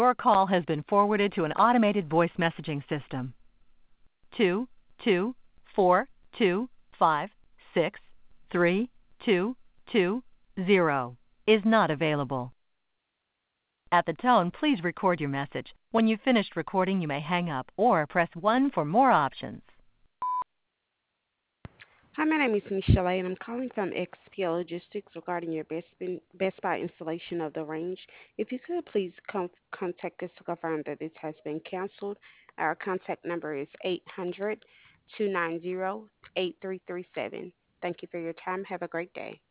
Your call has been forwarded to an automated voice messaging system. 22425632220 is not available. At the tone, please record your message. When you've finished recording, you may hang up or press 1 for more options. Hi, my name is Michelle, and I'm calling from XPO Logistics regarding your Best Buy installation of the range. If you could please contact us to confirm that this has been canceled. Our contact number is 800-290-8337. Thank you for your time. Have a great day.